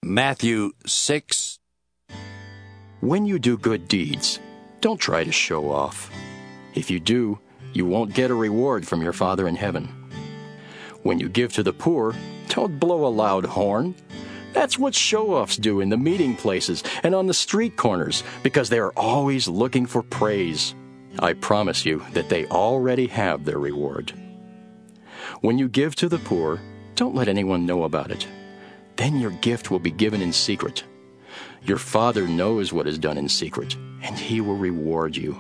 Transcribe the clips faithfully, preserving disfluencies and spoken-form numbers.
Matthew six. When you do good deeds, don't try to show off. If you do, you won't get a reward from your Father in heaven. When you give to the poor, don't blow a loud horn. That's what show-offs do in the meeting places and on the street corners, because they are always looking for praise. I promise you that they already have their reward. When you give to the poor, don't let anyone know about it. Then your gift will be given in secret. Your Father knows what is done in secret, and He will reward you.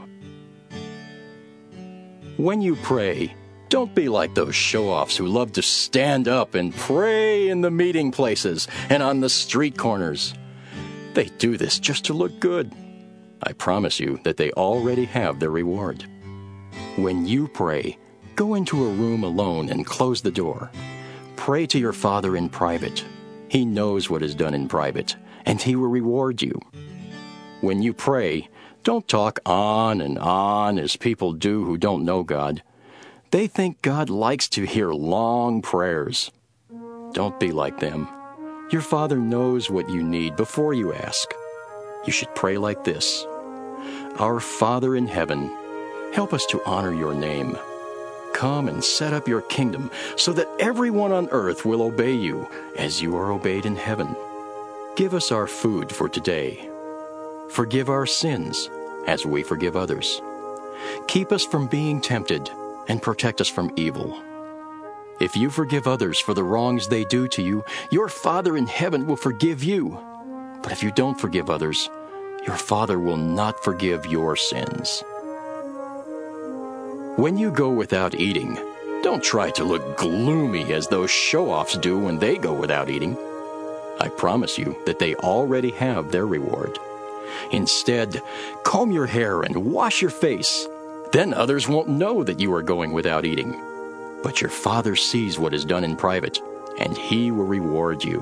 When you pray, don't be like those show-offs who love to stand up and pray in the meeting places and on the street corners. They do this just to look good. I promise you that they already have their reward. When you pray, go into a room alone and close the door. Pray to your Father in private. He knows what is done in private, and He will reward you. When you pray, don't talk on and on as people do who don't know God. They think God likes to hear long prayers. Don't be like them. Your Father knows what you need before you ask. You should pray like this: Our Father in heaven, help us to honor your name. Come and set up your kingdom so that everyone on earth will obey you as you are obeyed in heaven. Give us our food for today. Forgive our sins as we forgive others. Keep us from being tempted and protect us from evil. If you forgive others for the wrongs they do to you, your Father in heaven will forgive you. But if you don't forgive others, your Father will not forgive your sins. When you go without eating, don't try to look gloomy as those show-offs do when they go without eating. I promise you that they already have their reward. Instead, comb your hair and wash your face. Then others won't know that you are going without eating. But your Father sees what is done in private, and He will reward you.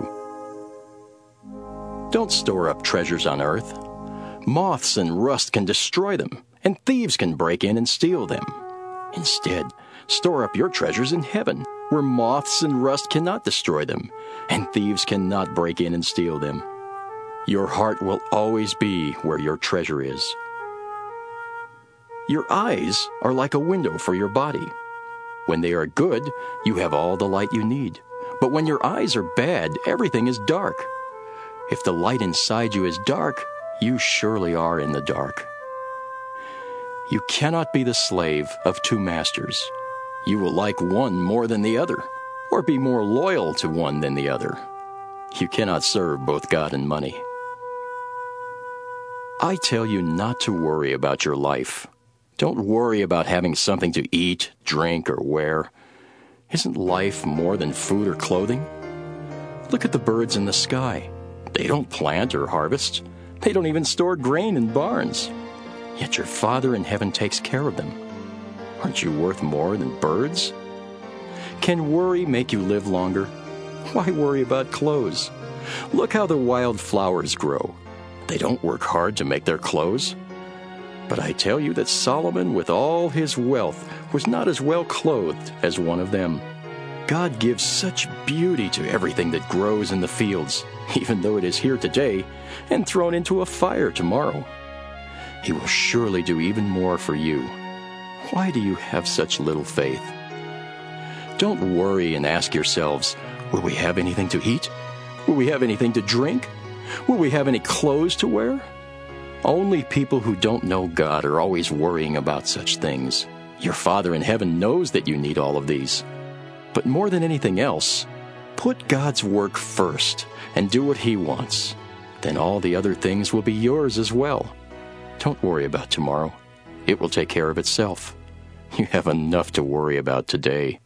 Don't store up treasures on earth. Moths and rust can destroy them, and thieves can break in and steal them. Instead, store up your treasures in heaven, where moths and rust cannot destroy them, and thieves cannot break in and steal them. Your heart will always be where your treasure is. Your eyes are like a window for your body. When they are good, you have all the light you need. But when your eyes are bad, everything is dark. If the light inside you is dark, you surely are in the dark. You cannot be the slave of two masters. You will like one more than the other, or be more loyal to one than the other. You cannot serve both God and money. I tell you not to worry about your life. Don't worry about having something to eat, drink, or wear. Isn't life more than food or clothing? Look at the birds in the sky. They don't plant or harvest. They don't even store grain in barns. Yet your Father in heaven takes care of them. Aren't you worth more than birds? Can worry make you live longer? Why worry about clothes? Look how the wild flowers grow. They don't work hard to make their clothes. But I tell you that Solomon, with all his wealth, was not as well clothed as one of them. God gives such beauty to everything that grows in the fields, even though it is here today and thrown into a fire tomorrow. He will surely do even more for you. Why do you have such little faith? Don't worry and ask yourselves, will we have anything to eat? Will we have anything to drink? Will we have any clothes to wear? Only people who don't know God are always worrying about such things. Your Father in heaven knows that you need all of these. But more than anything else, put God's work first and do what He wants. Then all the other things will be yours as well. Don't worry about tomorrow. It will take care of itself. You have enough to worry about today.